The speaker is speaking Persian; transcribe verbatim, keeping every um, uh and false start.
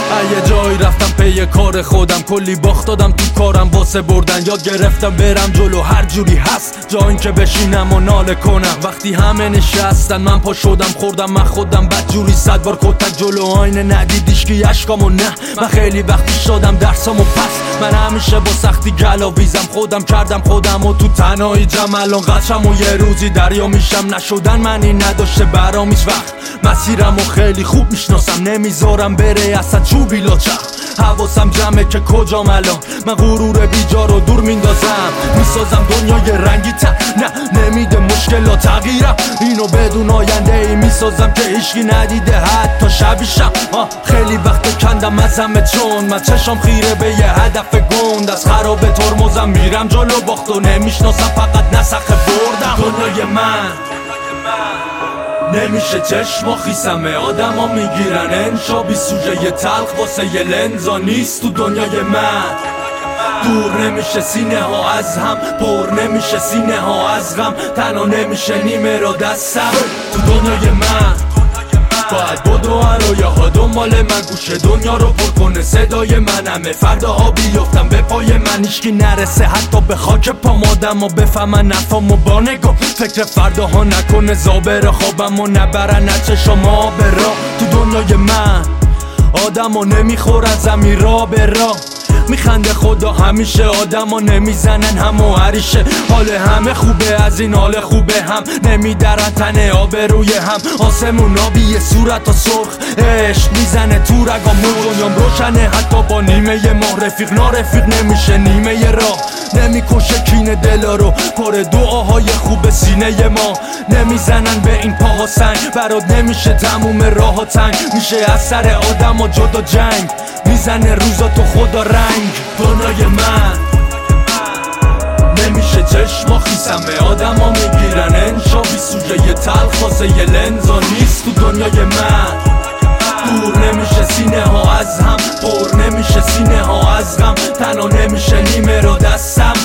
یه جایی رفتم پی کار خودم، کلی باخت دادم تو کارم واسه بردن. یاد گرفتم برم جلو هر جوری هست، جا این که بشینم و ناله کنم. وقتی همه نشستن من پا شدم خوردم من خودم بد جوری صد بار کتک جلو آینه ندیدیش که اشکامو نه. من خیلی وقتی شدم درسامو پس، من همیشه با سختی گلاویزم، خودم کردم خودم و تو تنهایی جمع الان قچم و یه روزی دریا میشم. نشدن منی نداشته برام هیچ وقت، مسیرمو خیلی خوب میشناسم، نمیذارم بره اصلا چوبی لاچخ. حواسم جمعه که کجام الان، من غرور بیجا رو دور میندازم، میسازم دنیای رنگی تر. نه نمیده مشکلات تغییرم، اینو بدون آینده ای میسازم که هیچکی ندیده حتی شبیشم. خیلی وقت کندم از همه چون من چشم خیره به یه هدف گند، از خراب ترمزم میرم جلو باخت و نمیشناسم فقط نسخه بردم. دنیای من نمیشه چشم و خیسمه، آدم ها میگیرن انشا بی سوژه یه تلخ واسه یه لنزا نیست تو دنیای من. دور نمیشه سینه ها از هم، پر نمیشه سینه ها از غم، تنها نمیشه نیمه را دستم تو دنیای من. باید بدو رویه ها دنبال من، گوش دنیا رو پر کنه صدای منمه. فرداها بیفتم به پای من، هیچکی نرسه حتی به خاک پام، آدم ها بفهمن نفامو با نگاه. فکر فرداها نکنه زابر خوابم و نبرن چشم ها به راه تو دنیای من. آدم ها نمیخورن زمین را به راه، میخنده خدا همیشه، آدم ها نمیزنن هم و هریشه. حال همه خوبه از این حال خوبه هم، نمیدرن تنه آب روی هم. آسمون آبی یه صورت و سرخ، عشق میزنه تو رگامون، دنیام روشنه حتی با نیمه ماه. رفیق نارفیق نمیشه نیمه راه، نمیکشه کینه دلا رو، پر دعاهای خوب سینه ما. نمیزنن به این پاها سنگ، برات نمیشه تموم راه ها تنگ، میشه از سر آدم ها جدا جنگ، میزنه روزا تو خدا رنگ. دنیای من نمیشه چشم و خیسمه، آدم ها میگیرن انشا بی سوژه یه تلخ واسه یه لنزا نیست تو دنیای من. دور نمیشه سینه ها از هم، پر نمیشه سینه ها از غم، تنها نمیشه نیمه رو دستم